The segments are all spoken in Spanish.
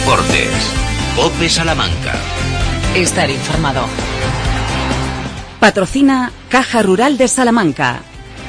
Deportes. COPE Salamanca. Estar informado. Patrocina Caja Rural de Salamanca.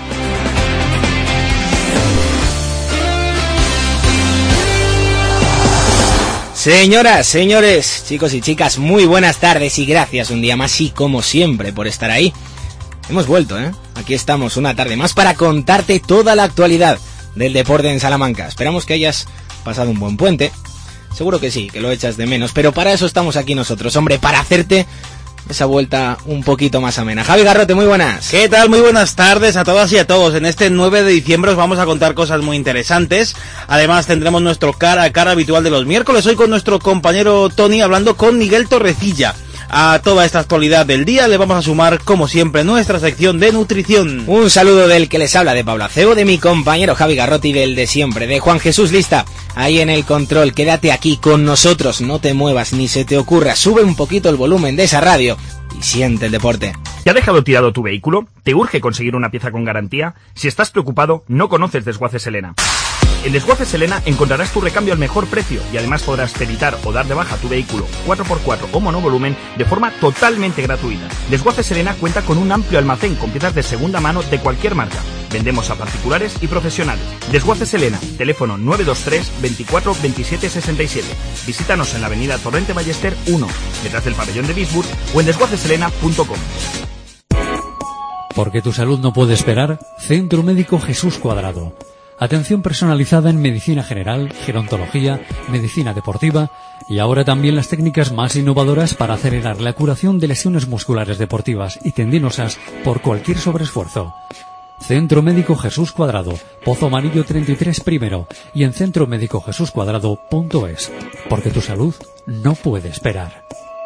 Señoras, señores, chicos y chicas, muy buenas tardes y gracias un día más y como siempre por estar ahí. Hemos vuelto, Aquí estamos una tarde más para contarte toda la actualidad del deporte en Salamanca. Esperamos que hayas pasado un buen puente. Seguro que sí, que lo echas de menos, pero para eso estamos aquí nosotros, hombre, para hacerte esa vuelta un poquito más amena. Javi Garrote, muy buenas. ¿Qué tal? Muy buenas tardes a todas y a todos. En este 9 de diciembre os vamos a contar cosas muy interesantes. Además tendremos nuestro cara a cara habitual de los miércoles. Hoy con nuestro compañero Tony hablando con Miguel Torrecilla. A toda esta actualidad del día le vamos a sumar, como siempre, nuestra sección de nutrición. Un saludo del que les habla, de Pablo Acebo, de mi compañero Javi Garrote y del de siempre, de Juan Jesús Lista, ahí en el control. Quédate aquí con nosotros, no te muevas ni se te ocurra, sube un poquito el volumen de esa radio y siente el deporte. ¿Te ha dejado tirado tu vehículo? ¿Te urge conseguir una pieza con garantía? Si estás preocupado, no conoces Desguaces Elena. En Desguaces Elena encontrarás tu recambio al mejor precio y además podrás editar o dar de baja tu vehículo 4x4 o monovolumen de forma totalmente gratuita. Desguaces Elena cuenta con un amplio almacén con piezas de segunda mano de cualquier marca. Vendemos a particulares y profesionales. Desguaces Elena, teléfono 923 24 27 67. Visítanos en la avenida Torrente Ballester 1, detrás del pabellón de Bisburg, o en desguaceselena.com. Porque tu salud no puede esperar, Centro Médico Jesús Cuadrado. Atención personalizada en medicina general, gerontología, medicina deportiva y ahora también las técnicas más innovadoras para acelerar la curación de lesiones musculares deportivas y tendinosas por cualquier sobreesfuerzo. Centro Médico Jesús Cuadrado, Pozo Amarillo 33 primero y en centromédicojesuscuadrado.es. Porque tu salud no puede esperar.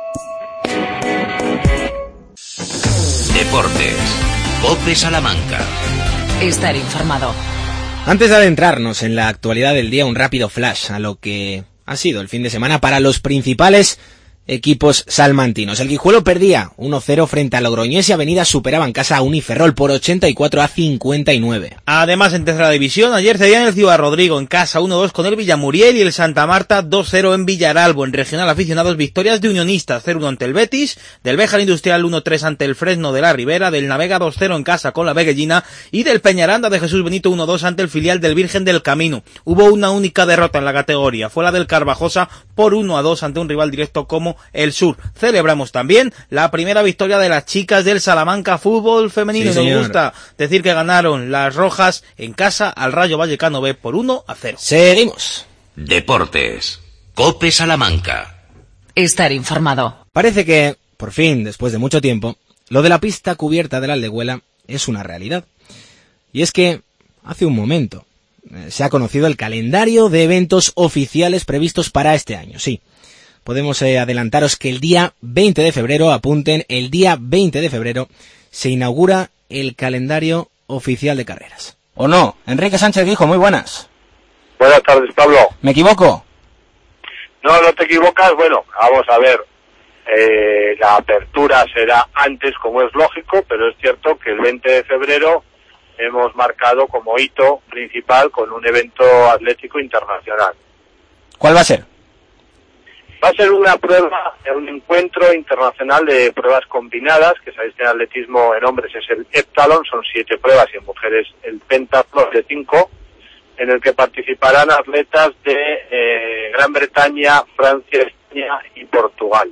Deportes. COPE Salamanca. Estar informado. Antes de adentrarnos en la actualidad del día, un rápido flash a lo que ha sido el fin de semana para los principales equipos salmantinos. El Guijuelo perdía 1-0 frente a Logroñés y Avenida superaba en casa a Uniferrol por 84-59. Además, en tercera división, ayer cedían el Ciudad Rodrigo en casa 1-2 con el Villamuriel y el Santa Marta 2-0 en Villaralbo. En regional aficionados, victorias de Unionistas 0-1 ante el Betis, del Béjar Industrial 1-3 ante el Fresno de la Ribera, del Navega 2-0 en casa con la Veguellina y del Peñaranda de Jesús Benito 1-2 ante el filial del Virgen del Camino. Hubo una única derrota en la categoría, fue la del Carvajosa por 1-2 ante un rival directo como el Sur. Celebramos también la primera victoria de las chicas del Salamanca Fútbol Femenino. Sí, nos gusta decir que ganaron las rojas en casa al Rayo Vallecano B por 1-0. Seguimos. Deportes. COPE Salamanca. Estar informado. Parece que, por fin, después de mucho tiempo, lo de la pista cubierta de la Aldehuela es una realidad. Y es que, hace un momento, se ha conocido el calendario de eventos oficiales previstos para este año, sí. Podemos adelantaros que el día 20 de febrero, apunten, el día 20 de febrero se inaugura el calendario oficial de carreras. ¿O no? Enrique Sánchez Guijo, muy buenas. Buenas tardes, Pablo. ¿Me equivoco? No, no te equivocas. Bueno, vamos a ver. La apertura será antes, como es lógico, pero es cierto que el 20 de febrero hemos marcado como hito principal con un evento atlético internacional. ¿Cuál va a ser? Va a ser una prueba, un encuentro internacional de pruebas combinadas, que sabéis que en atletismo en hombres es el heptalón, son 7 pruebas, y en mujeres el pentatlón de 5, en el que participarán atletas de Gran Bretaña, Francia, España y Portugal.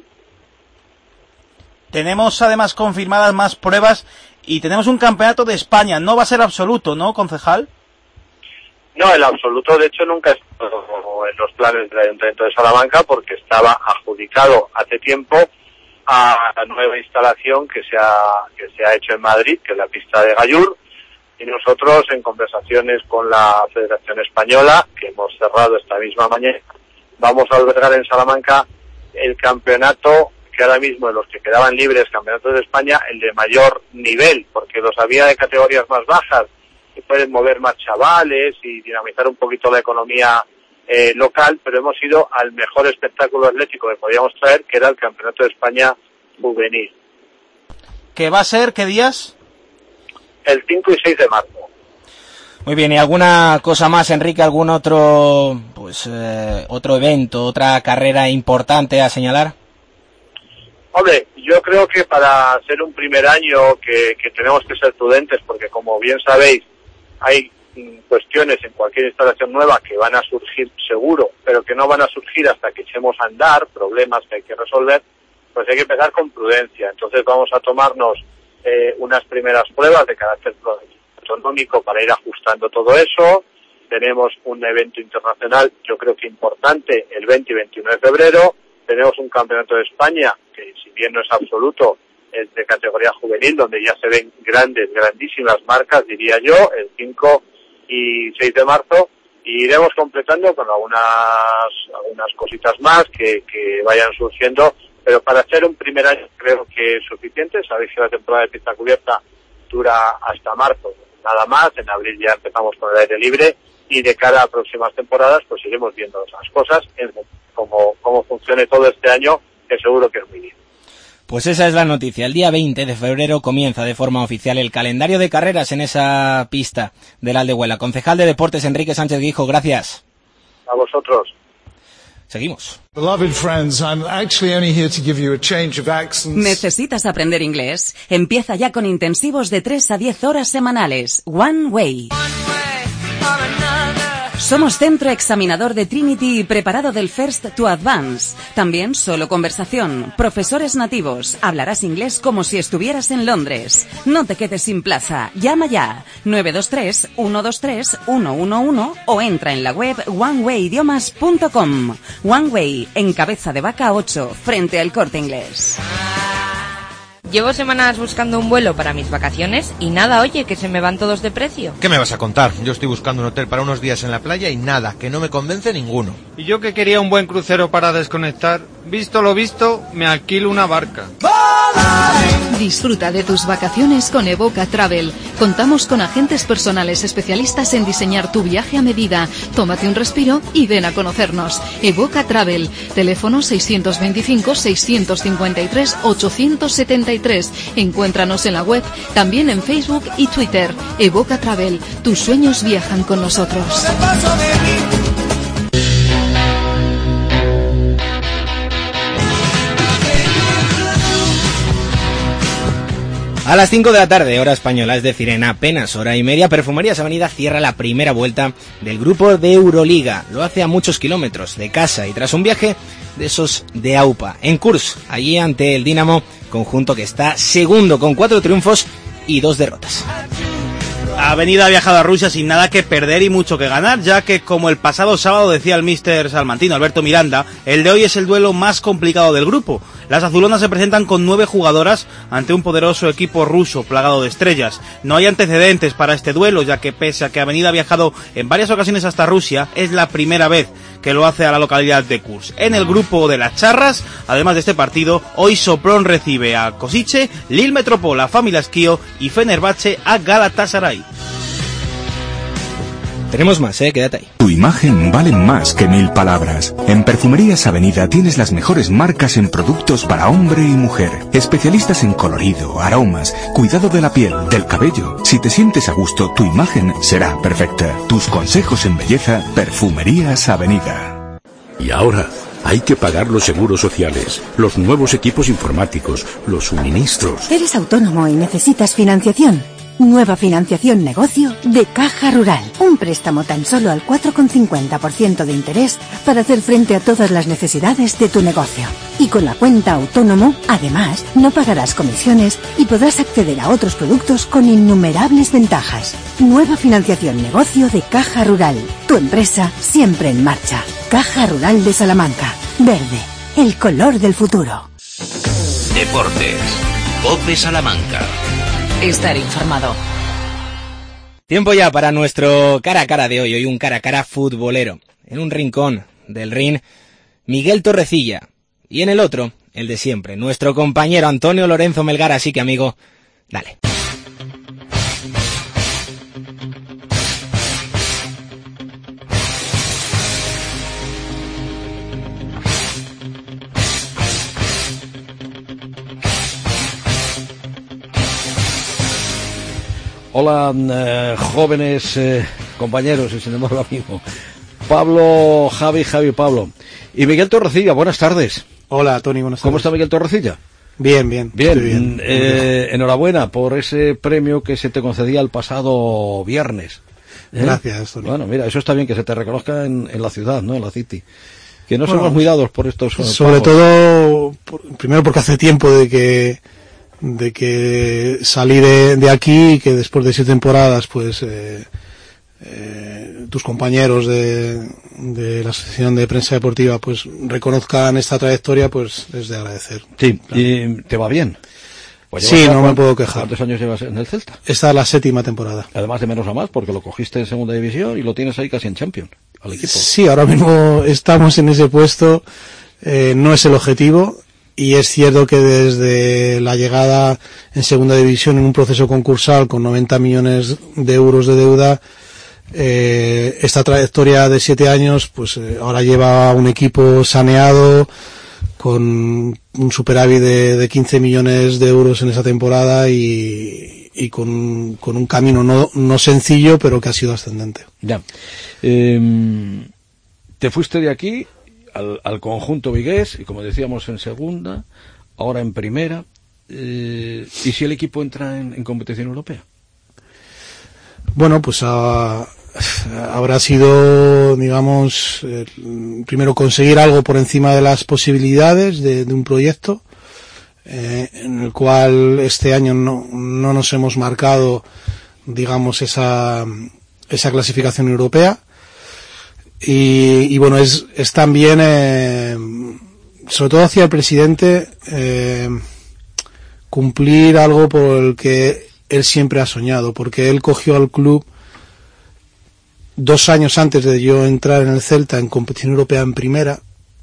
Tenemos además confirmadas más pruebas y tenemos un campeonato de España. No va a ser absoluto, ¿no, concejal? No, el absoluto de hecho nunca estuvo en los planes del Ayuntamiento de Salamanca porque estaba adjudicado hace tiempo a la nueva instalación que se ha hecho en Madrid, que es la pista de Gallur, y nosotros en conversaciones con la Federación Española, que hemos cerrado esta misma mañana, vamos a albergar en Salamanca el campeonato que ahora mismo de los que quedaban libres, campeonatos de España, el de mayor nivel, porque los había de categorías más bajas, que pueden mover más chavales y dinamizar un poquito la economía local, pero hemos ido al mejor espectáculo atlético que podíamos traer, que era el Campeonato de España Juvenil. ¿Qué va a ser? ¿Qué días? El 5 y 6 de marzo. Muy bien, ¿y alguna cosa más, Enrique? ¿Algún otro, otro evento, otra carrera importante a señalar? Hombre, yo creo que para ser un primer año que tenemos que ser prudentes, porque como bien sabéis, hay cuestiones en cualquier instalación nueva que van a surgir seguro, pero que no van a surgir hasta que echemos a andar, problemas que hay que resolver, pues hay que empezar con prudencia. Entonces vamos a tomarnos unas primeras pruebas de carácter autonómico para ir ajustando todo eso. Tenemos un evento internacional, yo creo que importante, el 20 y 21 de febrero. Tenemos un campeonato de España, que si bien no es absoluto, es de categoría juvenil, donde ya se ven grandísimas marcas, diría yo, el 5 y 6 de marzo, y iremos completando con algunas cositas más que vayan surgiendo, pero para ser un primer año creo que es suficiente. Sabéis que la temporada de pista cubierta dura hasta marzo, nada más. En abril ya empezamos con el aire libre, y de cara a próximas temporadas pues iremos viendo esas cosas, cómo funcione todo este año, que seguro que es muy bien. Pues esa es la noticia. El día 20 de febrero comienza de forma oficial el calendario de carreras en esa pista de la Aldehuela. Concejal de Deportes, Enrique Sánchez Guijo, gracias. A vosotros. Seguimos. ¿Necesitas aprender inglés? Empieza ya con intensivos de 3 a 10 horas semanales. One Way. Somos centro examinador de Trinity y preparado del First to Advance. También solo conversación, profesores nativos. Hablarás inglés como si estuvieras en Londres. No te quedes sin plaza. Llama ya 923-123-111 o entra en la web onewayidiomas.com. One Way, en Cabeza de Vaca 8, frente al Corte Inglés. Llevo semanas buscando un vuelo para mis vacaciones y nada, oye, que se me van todos de precio. ¿Qué me vas a contar? Yo estoy buscando un hotel para unos días en la playa y nada, que no me convence ninguno. Y yo que quería un buen crucero para desconectar, visto lo visto, me alquilo una barca. Disfruta de tus vacaciones con Evoca Travel. Contamos con agentes personales especialistas en diseñar tu viaje a medida. Tómate un respiro y ven a conocernos. Evoca Travel. Teléfono 625-653-873. Encuéntranos en la web, también en Facebook y Twitter. Evoca Travel. Tus sueños viajan con nosotros. A las 5 de la tarde, hora española, es decir, en apenas hora y media, Perfumerías Avenida cierra la primera vuelta del grupo de Euroliga. Lo hace a muchos kilómetros de casa y tras un viaje de esos de AUPA, en Kurs, allí ante el Dinamo, conjunto que está segundo con 4 triunfos y 2 derrotas. Avenida ha viajado a Rusia sin nada que perder y mucho que ganar, ya que, como el pasado sábado decía el míster salmantino Alberto Miranda, el de hoy es el duelo más complicado del grupo. Las azulonas se presentan con 9 jugadoras ante un poderoso equipo ruso plagado de estrellas. No hay antecedentes para este duelo, ya que pese a que Avenida ha viajado en varias ocasiones hasta Rusia, es la primera vez que lo hace a la localidad de Kurs. En el grupo de las charras, además de este partido, hoy Sopron recibe a Kosice, Lille Metropol a Familaskio y Fenerbahce a Galatasaray. Tenemos más, quédate ahí. Tu imagen vale más que 1000 palabras. En Perfumerías Avenida tienes las mejores marcas en productos para hombre y mujer. Especialistas en colorido, aromas, cuidado de la piel, del cabello. Si te sientes a gusto, tu imagen será perfecta. Tus consejos en belleza, Perfumerías Avenida. Y ahora hay que pagar los seguros sociales, los nuevos equipos informáticos, los suministros. ¿Eres autónomo y necesitas financiación? Nueva financiación negocio de Caja Rural. Un préstamo tan solo al 4,50% de interés para hacer frente a todas las necesidades de tu negocio. Y con la cuenta autónomo, además, no pagarás comisiones y podrás acceder a otros productos con innumerables ventajas. Nueva financiación negocio de Caja Rural. Tu empresa siempre en marcha. Caja Rural de Salamanca. Verde. El color del futuro. Deportes. COPE Salamanca. Estar informado. Tiempo ya para nuestro cara a cara de hoy. Hoy un cara a cara futbolero. En un rincón del ring, Miguel Torrecilla. Y en el otro, el de siempre, nuestro compañero Antonio Lorenzo Melgar. Así que, amigo, dale. Hola, jóvenes compañeros y sin embargo amigo. Pablo, Javi, Pablo. Y Miguel Torrecilla, buenas tardes. Hola, Tony, buenas tardes. ¿Cómo está Miguel Torrecilla? Bien. Bien. Enhorabuena por ese premio que se te concedía el pasado viernes. Gracias, Tony. Bueno, mira, eso está bien que se te reconozca en la ciudad, ¿no? En la City. Que no somos muy dados por estos sobre pagos. Todo, primero porque hace tiempo de que salí de aquí y que después de 7 temporadas, pues, tus compañeros de la Asociación de Prensa Deportiva, pues, reconozcan esta trayectoria, pues, es de agradecer. Sí, claro. ¿Y te va bien? Pues sí, no me puedo quejar. ¿Cuántos años llevas en el Celta? Esta es la 7ª temporada. Además de menos a más, porque lo cogiste en segunda división y lo tienes ahí casi en Champions, al equipo. Sí, ahora mismo estamos en ese puesto, no es el objetivo, y es cierto que desde la llegada en segunda división en un proceso concursal con 90 millones de euros de deuda, esta trayectoria de 7 años, pues ahora lleva un equipo saneado, con un superávit de 15 millones de euros en esa temporada y con un camino no sencillo, pero que ha sido ascendente. Ya. Te fuiste de aquí al conjunto vigués, y como decíamos en segunda, ahora en primera. ¿Y si el equipo entra en competición europea? Bueno, pues habrá sido, digamos, primero conseguir algo por encima de las posibilidades de un proyecto, en el cual este año no nos hemos marcado, digamos, esa clasificación europea. Y bueno, es también, sobre todo hacia el presidente, cumplir algo por el que él siempre ha soñado, porque él cogió al club 2 años antes de yo entrar en el Celta en competición europea en primera,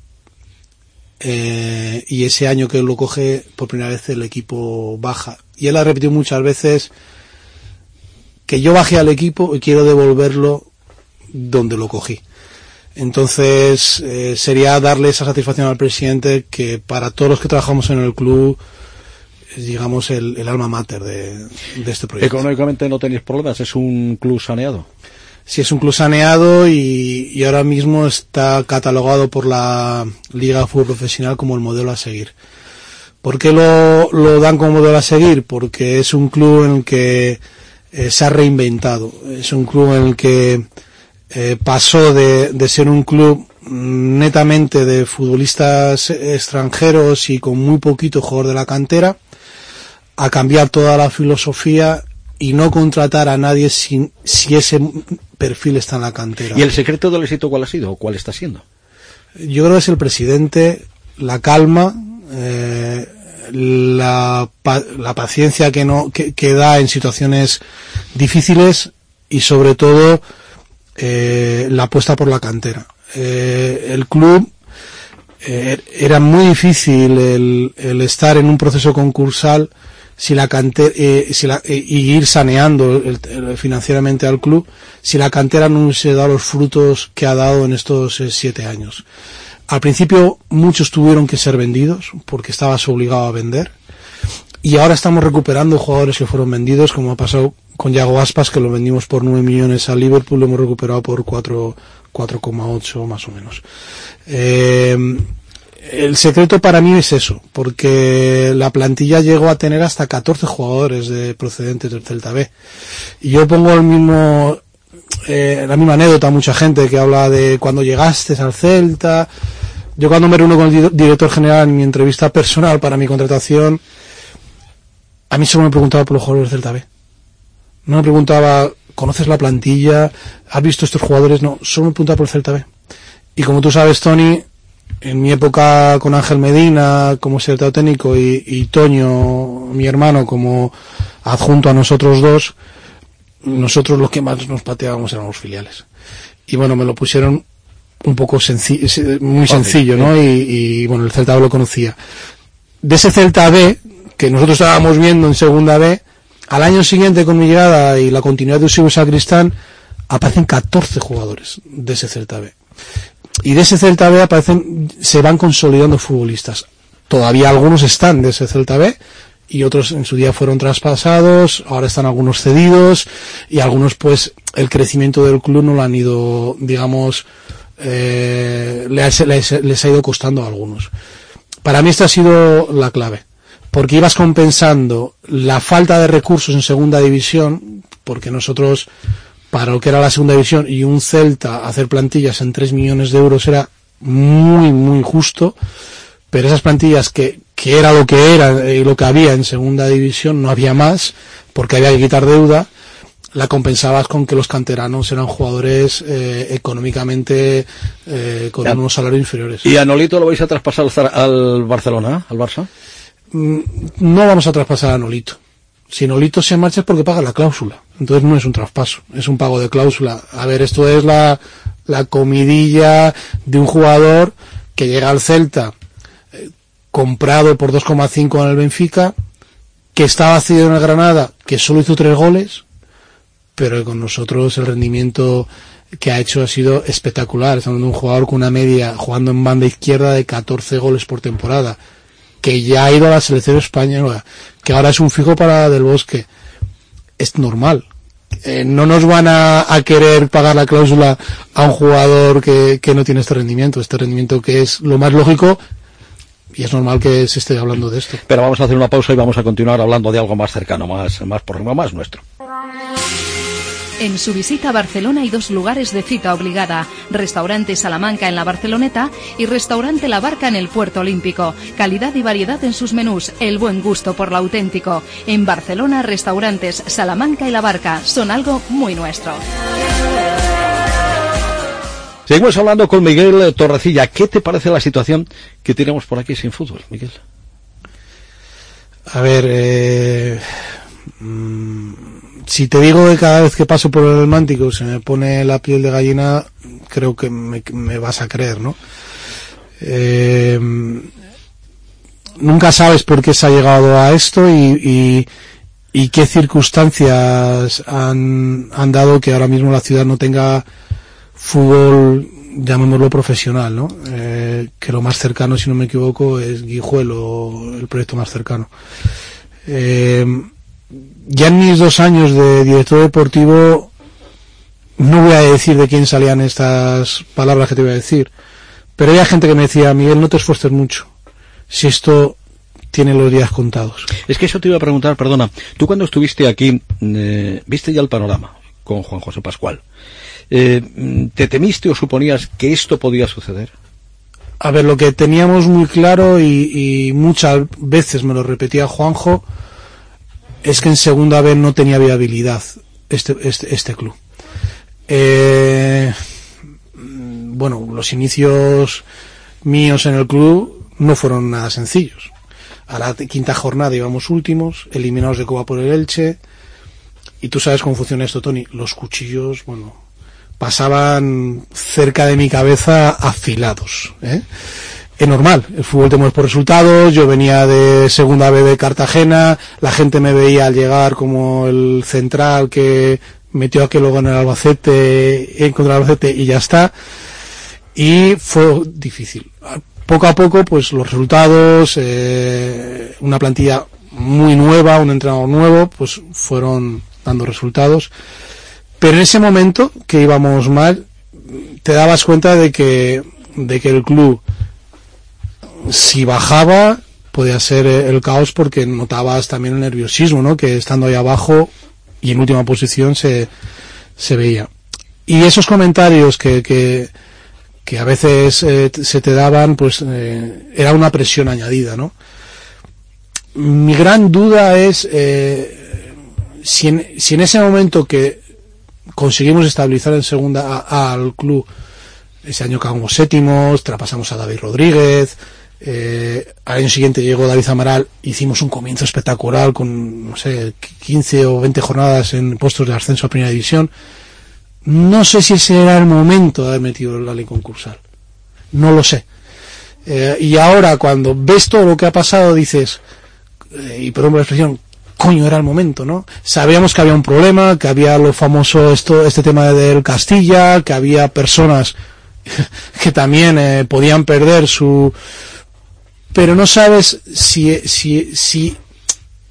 y ese año que él lo coge por primera vez el equipo baja, y él ha repetido muchas veces que yo bajé al equipo y quiero devolverlo donde lo cogí. Entonces sería darle esa satisfacción al presidente, que para todos los que trabajamos en el club es, digamos, el alma mater de este proyecto. Económicamente no tenéis problemas, es un club saneado. Sí, es un club saneado y ahora mismo está catalogado por la Liga de Fútbol Profesional como el modelo a seguir. ¿Por qué lo dan como modelo a seguir? Porque es un club en el que se ha reinventado. Es un club en el que pasó de ser un club netamente de futbolistas extranjeros y con muy poquito jugador de la cantera, a cambiar toda la filosofía y no contratar a nadie si ese perfil está en la cantera. ¿Y el secreto del éxito cuál ha sido o cuál está siendo? Yo creo que es el presidente, la calma, la paciencia que da en situaciones difíciles, y sobre todo la apuesta por la cantera. El club, era muy difícil el estar en un proceso concursal si la cantera, y ir saneando financieramente al club, si la cantera no se da los frutos que ha dado en estos 7 años. Al principio muchos tuvieron que ser vendidos porque estabas obligado a vender, y ahora estamos recuperando jugadores que fueron vendidos, como ha pasado con Yago Aspas, que lo vendimos por 9 millones a Liverpool, lo hemos recuperado por 4,8 más o menos. El secreto para mí es eso, porque la plantilla llegó a tener hasta 14 jugadores procedentes del Celta B. Y yo pongo la misma anécdota a mucha gente que habla de cuando llegaste al Celta. Yo cuando me reúno con el director general en mi entrevista personal para mi contratación, a mí solo me preguntaba por los jugadores del Celta B. No me preguntaba, ¿conoces la plantilla? ¿Has visto estos jugadores? No, solo me preguntaba por el Celta B. Y como tú sabes, Tony, en mi época con Ángel Medina como secretario técnico y Toño, mi hermano, como adjunto a nosotros dos, nosotros los que más nos pateábamos eran los filiales. Y bueno, me lo pusieron un poco muy sencillo, ¿no? Y bueno, el Celta B lo conocía. De ese Celta B, que nosotros estábamos viendo en segunda B, al año siguiente, con mi llegada y la continuidad de Eusebio Sacristán, aparecen 14 jugadores de ese Celta B. Y de ese Celta B se van consolidando futbolistas. Todavía algunos están de ese Celta B y otros en su día fueron traspasados, ahora están algunos cedidos y algunos pues el crecimiento del club no lo han ido, digamos, les ha ido costando a algunos. Para mí esta ha sido la clave, porque ibas compensando la falta de recursos en segunda división, porque nosotros, para lo que era la segunda división y un Celta, hacer plantillas en 3 millones de euros era muy, muy justo, pero esas plantillas que era lo que era y lo que había en segunda división, no había más, porque había que quitar deuda, la compensabas con que los canteranos eran jugadores económicamente con unos salarios inferiores. ¿Y a Nolito lo vais a traspasar al Barcelona, al Barça? No vamos a traspasar a Nolito. Si Nolito se marcha es porque paga la cláusula. Entonces no es un traspaso, es un pago de cláusula. A ver, esto es la comidilla de un jugador que llega al Celta, comprado por 2,5 en el Benfica, que estaba cedido en el Granada, que solo hizo 3 goles, pero con nosotros el rendimiento que ha hecho ha sido espectacular. Estamos hablando de un jugador con una media jugando en banda izquierda de 14 goles por temporada, que ya ha ido a la selección española, que ahora es un fijo para Del Bosque. Es normal. No nos van a querer pagar la cláusula a un jugador que no tiene este rendimiento que es lo más lógico, y es normal que se esté hablando de esto. Pero vamos a hacer una pausa y vamos a continuar hablando de algo más cercano, más próximo, más nuestro. En su visita a Barcelona hay 2 lugares de cita obligada: Restaurante Salamanca en la Barceloneta y Restaurante La Barca en el Puerto Olímpico. Calidad y variedad en sus menús, el buen gusto por lo auténtico. En Barcelona, restaurantes Salamanca y La Barca son algo muy nuestro. Seguimos hablando con Miguel Torrecilla. ¿Qué te parece la situación que tenemos por aquí sin fútbol, Miguel? A ver, si te digo que cada vez que paso por el Mántico se me pone la piel de gallina, creo que me vas a creer, ¿no? Nunca sabes por qué se ha llegado a esto y qué circunstancias han dado que ahora mismo la ciudad no tenga fútbol, llamémoslo profesional, ¿no? Que lo más cercano, si no me equivoco, es Guijuelo, el proyecto más cercano. Ya en mis 2 años de director deportivo, no voy a decir de quién salían estas palabras que te voy a decir, pero había gente que me decía: Miguel, no te esfuerces mucho, si esto tiene los días contados. Es que eso te iba a preguntar, perdona, tú cuando estuviste aquí, viste ya el panorama con Juan José Pascual. ¿Te temiste o suponías que esto podía suceder? A ver, lo que teníamos muy claro y muchas veces me lo repetía Juanjo, es que en segunda vez no tenía viabilidad este club. Bueno, los inicios míos en el club no fueron nada sencillos. A la 5ª jornada íbamos últimos, eliminados de Copa por el Elche, y tú sabes cómo funciona esto, Tony. Los cuchillos, bueno, pasaban cerca de mi cabeza afilados, Es normal, el fútbol te mueves por resultados. Yo venía de segunda B de Cartagena, la gente me veía al llegar como el central que metió aquel luego en el Albacete, contra el Albacete, y ya está. Y fue difícil. Poco a poco, pues los resultados, una plantilla muy nueva, un entrenador nuevo, pues fueron dando resultados. Pero en ese momento que íbamos mal, te dabas cuenta de que el club, si bajaba, podía ser el caos, porque notabas también el nerviosismo, ¿no? Que estando ahí abajo y en última posición se veía. Y esos comentarios que a veces se te daban, pues era una presión añadida, ¿no? Mi gran duda es si en ese momento que conseguimos estabilizar en segunda al club, ese año quedamos 7º, traspasamos a David Rodríguez, al año siguiente llegó David Amaral, hicimos un comienzo espectacular con, no sé, 15 o 20 jornadas en puestos de ascenso a primera división. No sé si ese era el momento de haber metido la ley concursal, no lo sé. Y ahora cuando ves todo lo que ha pasado dices, y perdón por la expresión, coño, era el momento, ¿no? Sabíamos que había un problema, que había lo famoso este tema del Castilla, que había personas que también podían perder su... Pero no sabes si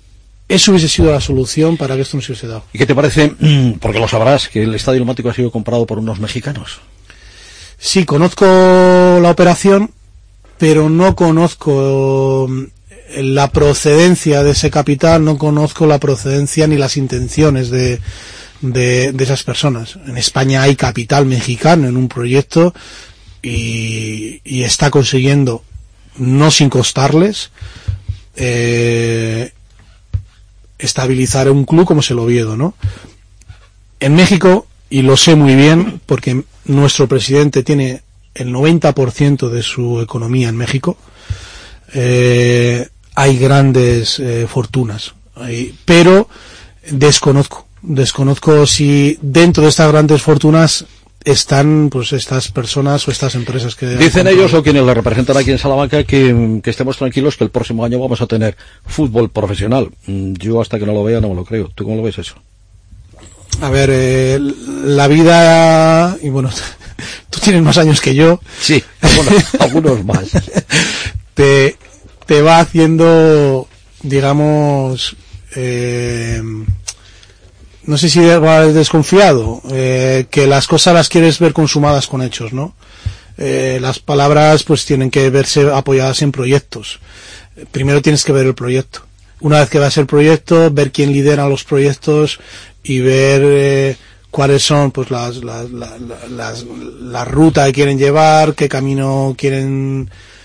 eso hubiese sido la solución para que esto no se hubiese dado. ¿Y qué te parece, porque lo sabrás, que el Estadio Neumático ha sido comprado por unos mexicanos? Sí, conozco la operación, pero no conozco la procedencia de ese capital, no conozco la procedencia ni las intenciones de esas personas. En España hay capital mexicano en un proyecto y está consiguiendo, no sin costarles, estabilizar un club como es el Oviedo, ¿no? En México, y lo sé muy bien, porque nuestro presidente tiene el 90% de su economía en México, hay grandes fortunas, pero desconozco si dentro de estas grandes fortunas están pues estas personas o estas empresas que dicen ellos o quienes le representan aquí en Salamanca que estemos tranquilos, que el próximo año vamos a tener fútbol profesional. Yo hasta que no lo vea no me lo creo. ¿Tú cómo lo ves eso? A ver, la vida, y bueno, tú tienes más años que yo. Sí, algunos más. Te va haciendo, digamos, no sé si es desconfiado, que las cosas las quieres ver consumadas con hechos, ¿no? Las palabras pues tienen que verse apoyadas en proyectos. Primero tienes que ver el proyecto. Una vez que veas el proyecto, ver quién lidera los proyectos y ver cuáles son pues la ruta que quieren llevar, qué camino quieren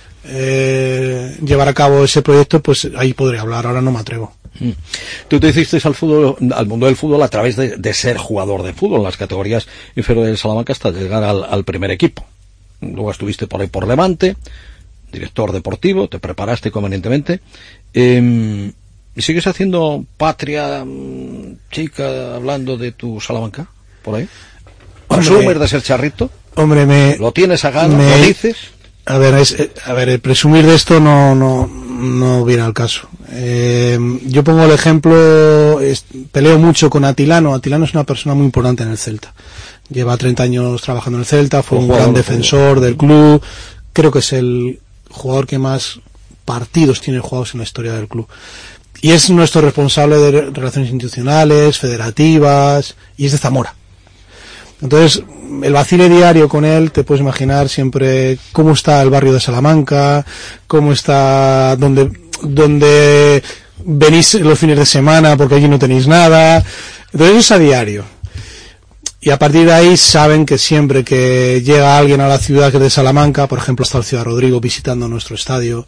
llevar a cabo ese proyecto, pues ahí podría hablar, ahora no me atrevo. Tú te hiciste al mundo del fútbol a través de ser jugador de fútbol en las categorías inferiores de Salamanca hasta llegar al primer equipo. Luego estuviste por ahí por Levante, director deportivo, te preparaste convenientemente, y sigues haciendo patria chica hablando de tu Salamanca, por ahí. ¿Presumes de ser charrito? Hombre, ¿Lo tienes a gana? ¿Lo dices? A ver, el presumir de esto no viene al caso. Yo pongo el ejemplo, peleo mucho con Atilano. Atilano es una persona muy importante en el Celta. Lleva 30 años trabajando en el Celta, fue un gran defensor del club. Creo que es el jugador que más partidos tiene jugados en la historia del club. Y es nuestro responsable de relaciones institucionales, federativas, y es de Zamora. Entonces, el vacile diario con él, te puedes imaginar siempre cómo está el barrio de Salamanca, cómo está, donde venís los fines de semana porque allí no tenéis nada. Entonces es a diario. Y a partir de ahí saben que siempre que llega alguien a la ciudad que es de Salamanca, por ejemplo, está el Ciudad Rodrigo visitando nuestro estadio,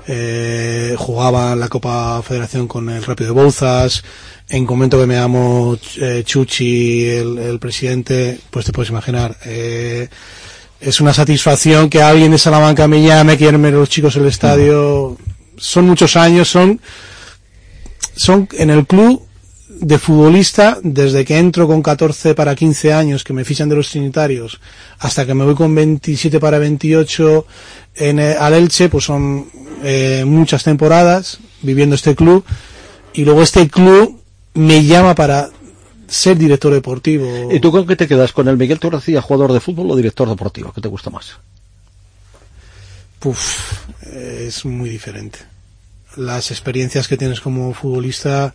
jugaba la Copa Federación con el Rápido de Bouzas. En comento que me llamo Chuchi, el presidente, pues te puedes imaginar. Es una satisfacción que alguien de Salamanca me llame, quieren ver a los chicos en el estadio. Son muchos años, son en el club de futbolista, desde que entro con 14 para 15 años, que me fichan de los trinitarios, hasta que me voy con 27 para 28 al Elche, pues son muchas temporadas viviendo este club, y luego este club me llama para ser director deportivo. ¿Y tú con qué te quedas? ¿Con el Miguel Torrecilla, jugador de fútbol, o director deportivo? ¿Qué te gusta más? Es muy diferente. Las experiencias que tienes como futbolista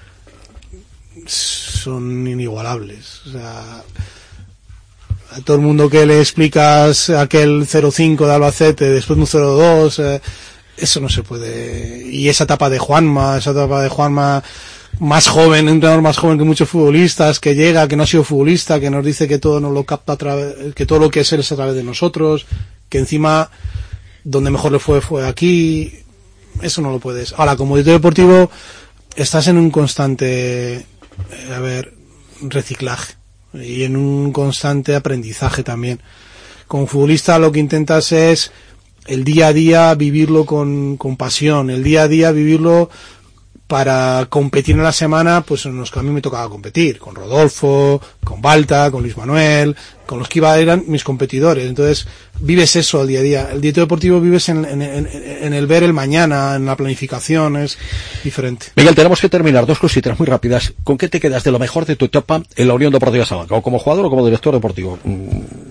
son inigualables. O sea, a todo el mundo que le explicas aquel 0-5 de Albacete, después de un 0-2, eso no se puede. Y esa etapa de Juanma más joven, un entrenador más joven que muchos futbolistas, que llega, que no ha sido futbolista, que nos dice que todo nos lo capta que todo lo que es él es a través de nosotros, que encima donde mejor le fue aquí. Eso no lo puedes. Ahora, como director deportivo, estás en un constante reciclaje y en un constante aprendizaje también. Como futbolista lo que intentas es el día a día vivirlo con pasión, el día a día vivirlo para competir en la semana, pues en los que a mí me tocaba competir, con Rodolfo, con Balta, con Luis Manuel, con los que eran mis competidores. Entonces vives eso al día a día. El director deportivo vives en el ver el mañana, en la planificación, es diferente. Miguel, tenemos que terminar, dos cositas muy rápidas. ¿Con qué te quedas de lo mejor de tu etapa en la Unión Deportiva Salamanca? ¿O como jugador o como director deportivo?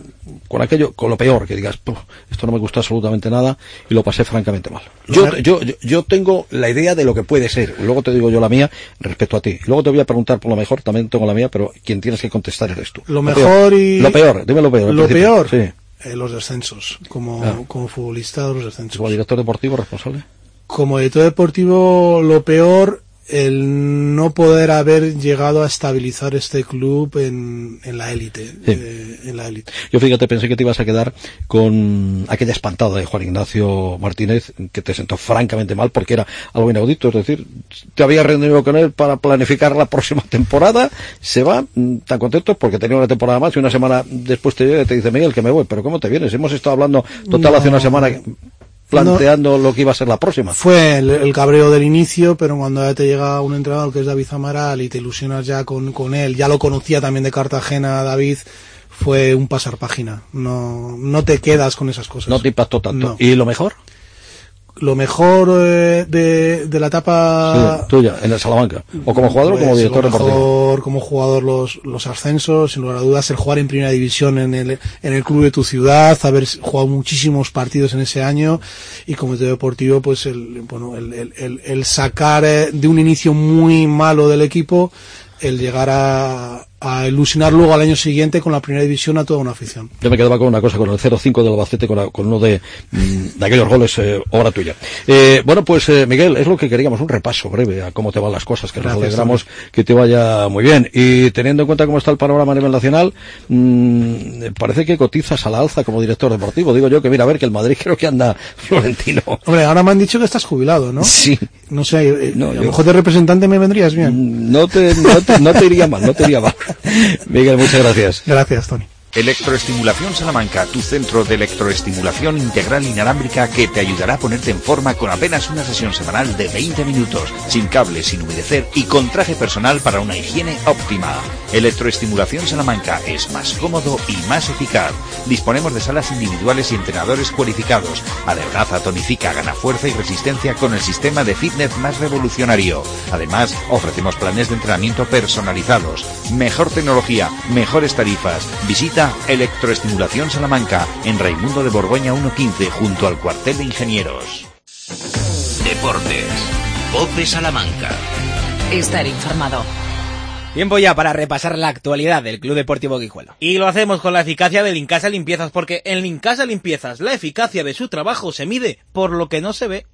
con aquello, con lo peor, que digas, esto no me gusta absolutamente nada y lo pasé francamente mal. Yo tengo la idea de lo que puede ser, luego te digo yo la mía respecto a ti, luego te voy a preguntar por lo mejor, también tengo la mía, pero quien tienes que contestar eres tú. Lo mejor y... Lo peor, dime lo peor. Lo peor, sí. Los descensos, como futbolista, los descensos. ¿Como director deportivo responsable? Como director deportivo, lo peor, el no poder haber llegado a estabilizar este club en la élite. Sí. En la élite. Yo fíjate, pensé que te ibas a quedar con aquella espantada de Juan Ignacio Martínez, que te sentó francamente mal porque era algo inaudito, es decir, te había reunido con él para planificar la próxima temporada, se va tan contento porque tenía una temporada más y una semana después te llega y te dice, Miguel, que me voy, pero ¿cómo te vienes? Hemos estado hablando hace una semana planteando lo que iba a ser la próxima. Fue el cabreo del inicio, pero cuando ya te llega un entrenador que es David Amaral y te ilusionas ya con él, ya lo conocía también de Cartagena David, fue un pasar página. No te quedas con esas cosas. No te impactó tanto. No. ¿Y lo mejor? Lo mejor de la etapa tuya, en el Salamanca, o como jugador o como director deportivo. Lo mejor como jugador los ascensos, sin lugar a dudas, el jugar en primera división en el club de tu ciudad, haber jugado muchísimos partidos en ese año, y como director deportivo, pues el sacar de un inicio muy malo del equipo, el llegar a ilusionar luego al año siguiente con la primera división a toda una afición. Yo me quedaba con una cosa, con el 0-5 del Albacete, con uno de aquellos goles, obra tuya. Bueno, pues Miguel, es lo que queríamos, un repaso breve a cómo te van las cosas, que gracias, nos alegramos que te vaya muy bien. Y teniendo en cuenta cómo está el panorama a nivel nacional, parece que cotizas a la alza como director deportivo. Digo yo que mira, a ver, que el Madrid creo que anda Florentino. Hombre, ahora me han dicho que estás jubilado, ¿no? Sí. No sé, a lo mejor de representante me vendrías bien. No te iría mal, no te iría mal. Miguel, muchas gracias. Gracias, Tony. Electroestimulación Salamanca, tu centro de electroestimulación integral inalámbrica que te ayudará a ponerte en forma con apenas una sesión semanal de 20 minutos, sin cables, sin humedecer y con traje personal para una higiene óptima. Electroestimulación Salamanca es más cómodo y más eficaz. Disponemos de salas individuales y entrenadores cualificados. Adelgaza, tonifica, gana fuerza y resistencia con el sistema de fitness más revolucionario. Además, ofrecemos planes de entrenamiento personalizados. Mejor tecnología, mejores tarifas. Visita Electroestimulación Salamanca en Raimundo de Borgoña 115 junto al cuartel de ingenieros. Deportes. COPE Salamanca. Estar informado. Tiempo ya para repasar la actualidad del Club Deportivo Guijuelo. Y lo hacemos con la eficacia de Lincasa Limpiezas, porque en Lincasa Limpiezas la eficacia de su trabajo se mide por lo que no se ve.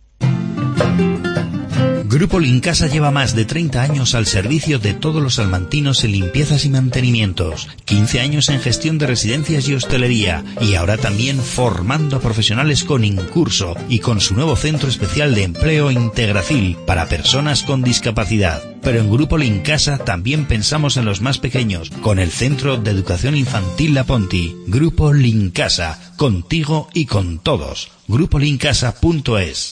Grupo Lincasa lleva más de 30 años al servicio de todos los salmantinos en limpiezas y mantenimientos, 15 años en gestión de residencias y hostelería, y ahora también formando a profesionales con Incurso y con su nuevo centro especial de empleo Integracil para personas con discapacidad. Pero en Grupo Lincasa también pensamos en los más pequeños, con el Centro de Educación Infantil La Ponti. Grupo Lincasa, contigo y con todos. GrupoLincasa.es.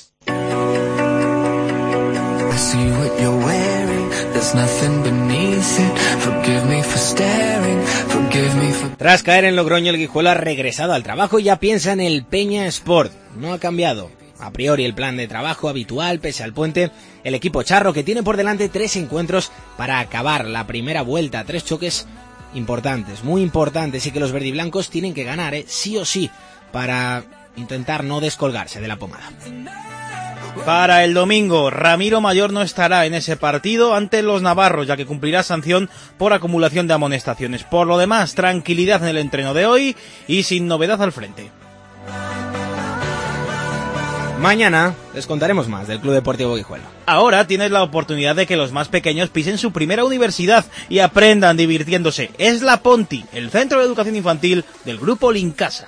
Tras caer en Logroño, el Guijuelo ha regresado al trabajo y ya piensa en el Peña Sport. No ha cambiado a priori el plan de trabajo habitual pese al puente. El equipo charro, que tiene por delante 3 encuentros para acabar la primera vuelta, 3 choques importantes, muy importantes, y que los verdiblancos tienen que ganar, sí o sí, para intentar no descolgarse de la pomada. Para el domingo, Ramiro Mayor no estará en ese partido ante los navarros, ya que cumplirá sanción por acumulación de amonestaciones. Por lo demás, tranquilidad en el entreno de hoy y sin novedad al frente. Mañana les contaremos más del Club Deportivo Guijuelo. Ahora tienes la oportunidad de que los más pequeños pisen su primera universidad y aprendan divirtiéndose. Es La Ponti, el centro de educación infantil del Grupo Lincasa.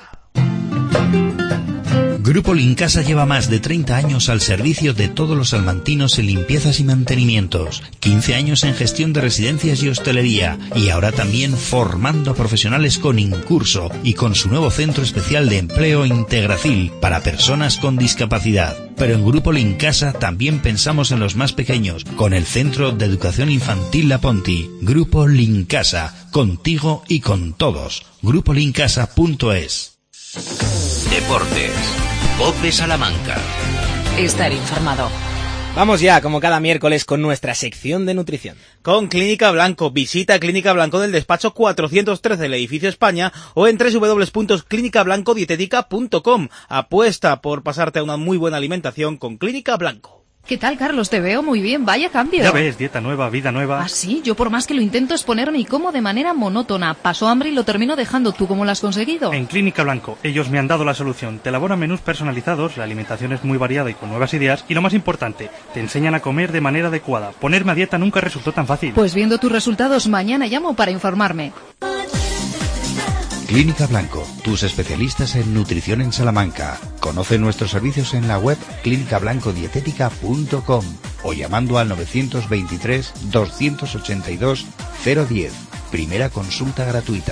Grupo Lincasa lleva más de 30 años al servicio de todos los salmantinos en limpiezas y mantenimientos, 15 años en gestión de residencias y hostelería, y ahora también formando a profesionales con Incurso y con su nuevo centro especial de empleo Integracil para personas con discapacidad. Pero en Grupo Lincasa también pensamos en los más pequeños, con el Centro de Educación Infantil La Ponti. Grupo Lincasa, contigo y con todos. GrupoLincasa.es. Deportes. COPE Salamanca. Estar informado. Vamos ya, como cada miércoles, con nuestra sección de nutrición. Con Clínica Blanco. Visita Clínica Blanco del despacho 413 del edificio España o en www.clinicablancodietética.com. Apuesta por pasarte a una muy buena alimentación con Clínica Blanco. ¿Qué tal, Carlos? Te veo muy bien, vaya cambio. Ya ves, dieta nueva, vida nueva. Ah, sí, yo por más que lo intento es ponerme y como de manera monótona. Paso hambre y lo termino dejando. ¿Tú cómo lo has conseguido? En Clínica Blanco, ellos me han dado la solución. Te elaboran menús personalizados, la alimentación es muy variada y con nuevas ideas. Y lo más importante, te enseñan a comer de manera adecuada. Ponerme a dieta nunca resultó tan fácil. Pues viendo tus resultados, mañana llamo para informarme. Clínica Blanco, tus especialistas en nutrición en Salamanca. Conoce nuestros servicios en la web clinicablancodietética.com o llamando al 923 282 010. Primera consulta gratuita.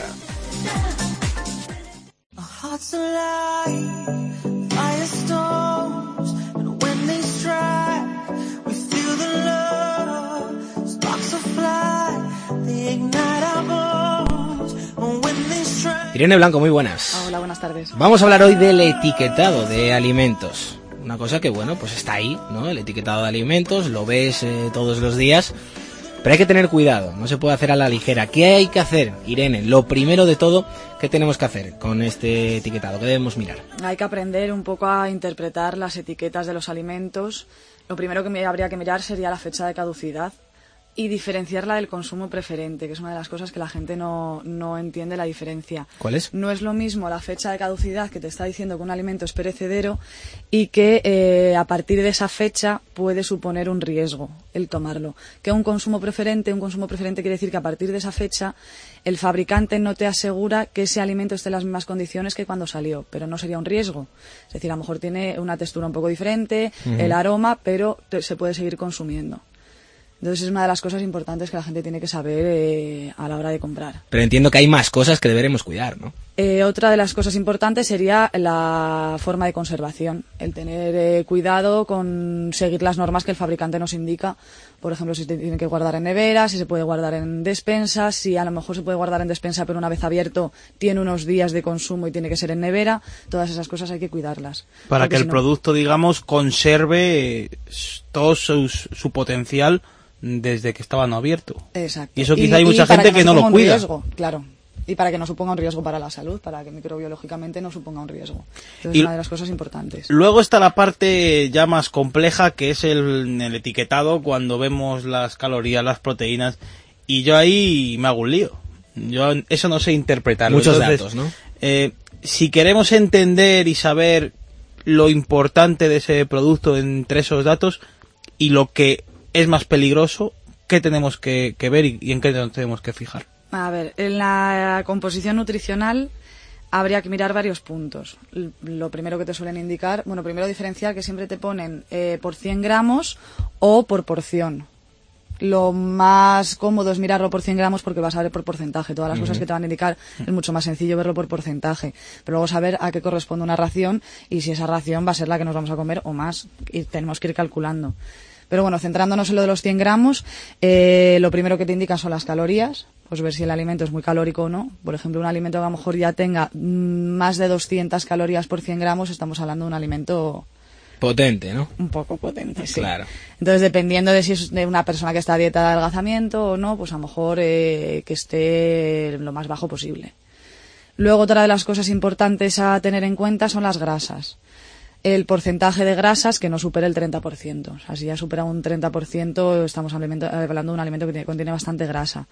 Irene Blanco, muy buenas. Hola, buenas tardes. Vamos a hablar hoy del etiquetado de alimentos. Una cosa que, bueno, pues está ahí, ¿no? El etiquetado de alimentos, lo ves todos los días, pero hay que tener cuidado, no se puede hacer a la ligera. ¿Qué hay que hacer, Irene? Lo primero de todo, ¿qué tenemos que hacer con este etiquetado? ¿Qué debemos mirar? Hay que aprender un poco a interpretar las etiquetas de los alimentos. Lo primero que habría que mirar sería la fecha de caducidad y diferenciarla del consumo preferente, que es una de las cosas que la gente no entiende la diferencia. ¿Cuál es? No es lo mismo la fecha de caducidad que te está diciendo que un alimento es perecedero y que a partir de esa fecha puede suponer un riesgo el tomarlo. Que un consumo preferente quiere decir que a partir de esa fecha el fabricante no te asegura que ese alimento esté en las mismas condiciones que cuando salió, pero no sería un riesgo. Es decir, a lo mejor tiene una textura un poco diferente, el aroma, pero se puede seguir consumiendo. Entonces es una de las cosas importantes que la gente tiene que saber a la hora de comprar. Pero entiendo que hay más cosas que deberemos cuidar, ¿no? Otra de las cosas importantes sería la forma de conservación, el tener cuidado con seguir las normas que el fabricante nos indica. Por ejemplo, si se tiene que guardar en nevera, si se puede guardar en despensa, si a lo mejor se puede guardar en despensa pero una vez abierto tiene unos días de consumo y tiene que ser en nevera. Todas esas cosas hay que cuidarlas. Para que el producto, digamos, conserve todo su potencial desde que estaba no abierto. Exacto. Y eso quizá hay mucha gente que no lo cuida. Claro. Y para que no suponga un riesgo para la salud, para que microbiológicamente no suponga un riesgo. Entonces, es una de las cosas importantes. Luego está la parte ya más compleja, que es el etiquetado, cuando vemos las calorías, las proteínas, y yo ahí me hago un lío. Yo eso no sé interpretarlo. Muchos Entonces, datos, ¿no? Si queremos entender y saber lo importante de ese producto entre esos datos y lo que es más peligroso, ¿qué tenemos que ver y en qué nos tenemos que fijar? A ver, en la composición nutricional habría que mirar varios puntos. Lo primero que te suelen indicar, primero diferenciar que siempre te ponen por 100 gramos o por porción. Lo más cómodo es mirarlo por 100 gramos porque vas a ver por porcentaje. Todas las cosas que te van a indicar es mucho más sencillo verlo por porcentaje. Pero luego saber a qué corresponde una ración y si esa ración va a ser la que nos vamos a comer o más. Y tenemos que ir calculando. Pero bueno, centrándonos en lo de los 100 gramos, lo primero que te indican son las calorías, pues ver si el alimento es muy calórico o no. Por ejemplo, un alimento que a lo mejor ya tenga más de 200 calorías por 100 gramos, estamos hablando de un alimento potente, ¿no? Un poco potente, sí. Claro. Entonces, dependiendo de si es de una persona que está a dieta de adelgazamiento o no, pues a lo mejor que esté lo más bajo posible. Luego, otra de las cosas importantes a tener en cuenta son las grasas. El porcentaje de grasas que no supere el 30%. O sea, si ya supera un 30%, estamos hablando de un alimento que contiene bastante grasa.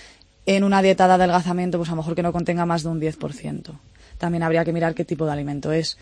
En una dieta de adelgazamiento, pues a lo mejor que no contenga más de un 10%. También habría que mirar qué tipo de alimento es.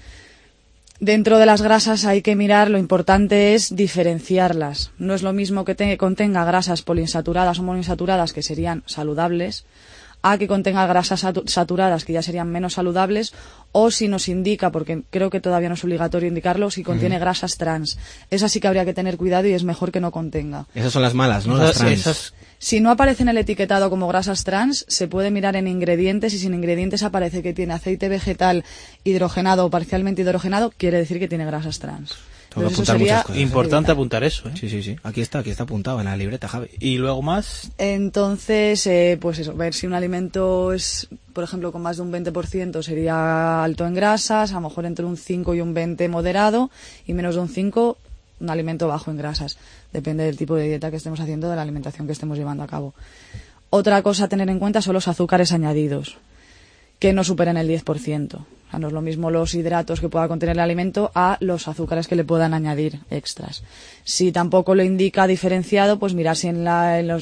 Dentro de las grasas hay que mirar, lo importante es diferenciarlas. No es lo mismo que contenga grasas poliinsaturadas o monoinsaturadas, que serían saludables, a que contenga grasas saturadas, que ya serían menos saludables, o si nos indica, porque creo que todavía no es obligatorio indicarlo, si contiene grasas trans. Esas sí que habría que tener cuidado y es mejor que no contenga. Esas son las malas, ¿no? Las trans. Si no aparece en el etiquetado como grasas trans, se puede mirar en ingredientes y si en ingredientes aparece que tiene aceite vegetal hidrogenado o parcialmente hidrogenado, quiere decir que tiene grasas trans. Entonces, eso sería importante apuntar eso, ¿eh? Sí. Aquí está apuntado en la libreta, Javi. ¿Y luego más? Entonces, pues eso, ver si un alimento es, por ejemplo, con más de un 20% sería alto en grasas, a lo mejor entre un 5 y un 20 moderado, y menos de un 5 un alimento bajo en grasas. Depende del tipo de dieta que estemos haciendo, de la alimentación que estemos llevando a cabo. Otra cosa a tener en cuenta son los azúcares añadidos, que no superen el 10%. O sea, no es lo mismo los hidratos que pueda contener el alimento a los azúcares que le puedan añadir extras. Si tampoco lo indica diferenciado, pues mirar si en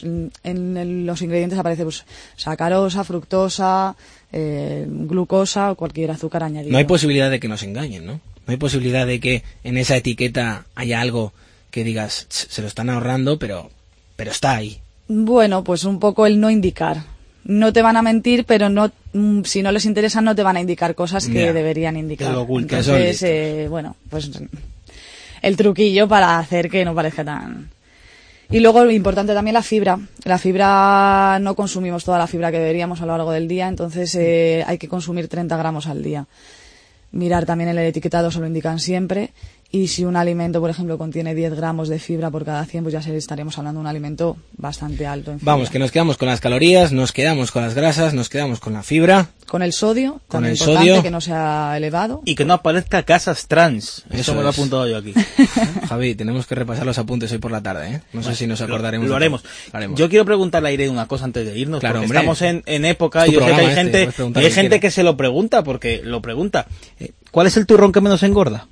los ingredientes aparece pues sacarosa, fructosa, glucosa o cualquier azúcar añadido. No hay posibilidad de que nos engañen, ¿no? No hay posibilidad de que en esa etiqueta haya algo que digas, se lo están ahorrando, pero está ahí. Bueno, pues un poco el no indicar. No te van a mentir, pero no, si no les interesa no te van a indicar cosas que deberían indicar. Entonces, bueno, pues el truquillo para hacer que no parezca tan... Y luego, importante también la fibra. La fibra, no consumimos toda la fibra que deberíamos a lo largo del día, entonces hay que consumir 30 gramos al día. Mirar también el etiquetado, se lo indican siempre. Y si un alimento, por ejemplo, contiene 10 gramos de fibra por cada 100, pues ya estaríamos hablando de un alimento bastante alto en fibra. Vamos, que nos quedamos con las calorías, nos quedamos con las grasas, nos quedamos con la fibra. Con el sodio, también es importante que no sea elevado. Y que no aparezca casas trans. Eso me lo he apuntado yo aquí. Javi, tenemos que repasar los apuntes hoy por la tarde, ¿eh? No sé si nos acordaremos. Lo haremos. Yo quiero preguntarle a Irene una cosa antes de irnos, claro, porque hombre, estamos en época y yo sé que hay gente que se lo pregunta, porque lo pregunta. ¿Cuál es el turrón que menos engorda?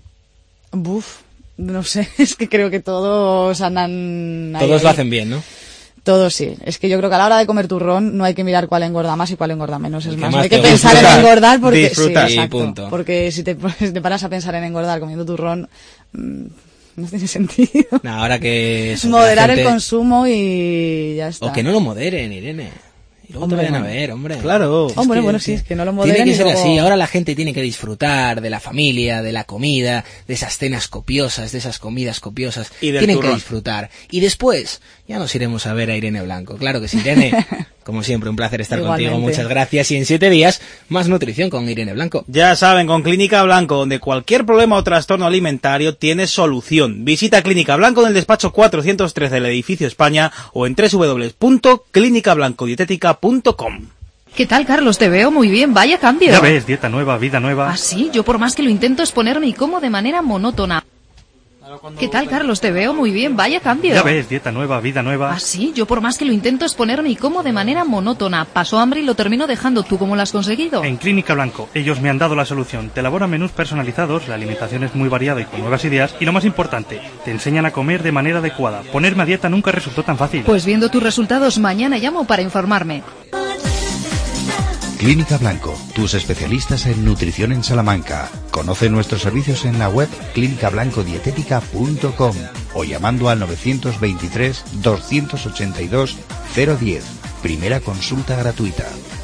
No sé, es que creo que todos andan... Todos lo hacen bien, ¿no? Todos sí. Es que yo creo que a la hora de comer turrón no hay que mirar cuál engorda más y cuál engorda menos. Es más, no hay que pensar en engordar porque... Disfrutar. Sí, exacto. Punto. Porque si te paras a pensar en engordar comiendo turrón, no tiene sentido. No, ahora que... Moderar el consumo y ya está. O que no lo moderen, Irene. Y luego te vayan a ver, hombre. Claro. Hombre, bueno, sí, es que no lo moderen. Tiene que ser así. Ahora la gente tiene que disfrutar de la familia, de la comida, de esas cenas copiosas, de esas comidas copiosas. Tienen que disfrutar. Y después ya nos iremos a ver a Irene Blanco. Claro que sí, Irene. Como siempre, un placer estar contigo. Muchas gracias. Y en 7 días, más nutrición con Irene Blanco. Ya saben, con Clínica Blanco, donde cualquier problema o trastorno alimentario tiene solución. Visita Clínica Blanco en el despacho 413 del edificio España o en www.clinicablancodietética.com. ¿Qué tal, Carlos? Te veo muy bien. Vaya cambio. Ya ves, dieta nueva, vida nueva. ¿Ah, sí? Yo por más que lo intento es ponerme y como de manera monótona. ¿Qué tal, Carlos? Te veo muy bien. Vaya cambio. Ya ves, dieta nueva, vida nueva. Ah, sí, yo por más que lo intento es ponerme y como de manera monótona. Paso hambre y lo termino dejando. ¿Tú cómo lo has conseguido? En Clínica Blanco. Ellos me han dado la solución. Te elaboran menús personalizados, la alimentación es muy variada y con nuevas ideas. Y lo más importante, te enseñan a comer de manera adecuada. Ponerme a dieta nunca resultó tan fácil. Pues viendo tus resultados, mañana llamo para informarme. Clínica Blanco, tus especialistas en nutrición en Salamanca. Conoce nuestros servicios en la web clinicablancodietética.com o llamando al 923 282 010. Primera consulta gratuita.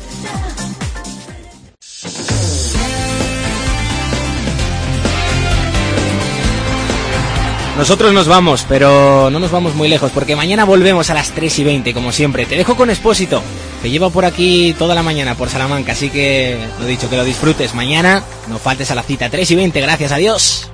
Nosotros nos vamos, pero no nos vamos muy lejos, porque mañana volvemos a las 3:20, como siempre. Te dejo con Expósito, que lleva por aquí toda la mañana, por Salamanca, así que lo dicho, que lo disfrutes. Mañana no faltes a la cita, 3:20, gracias, adiós.